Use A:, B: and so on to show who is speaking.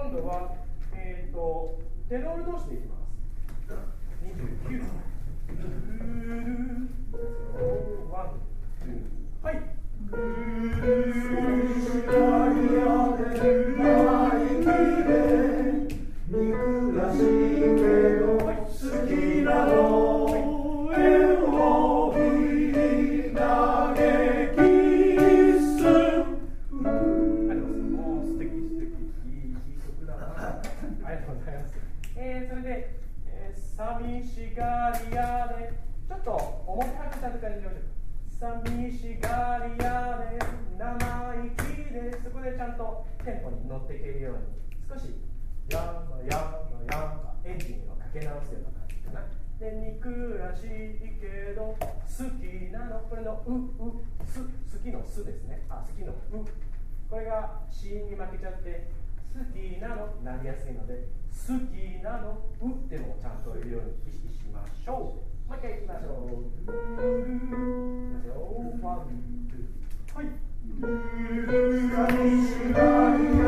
A: 今度は、テロール同士でいきます。29。ワン、ツー、はい。
B: 憎らしいけど好きなのエロビ投げキス。
A: もう素敵素敵、いい曲だな。ありがとうございます。それで、寂しがり屋でちょっと表拍手の感じにしましょう。寂しがり屋で生意気で、そこでちゃんとテンポに乗っていけるように少しヤンバヤンバヤンバエンジンをかけ直すような感じかな。で、憎らしいけど好きなの、これの好きのすですね。好きのこれが子音に負けちゃって好きなのなりやすいので、好きなのでもちゃんと言うように意識しましょう。もう一回いきましょう。いきますよ。ワン、ツー、はい。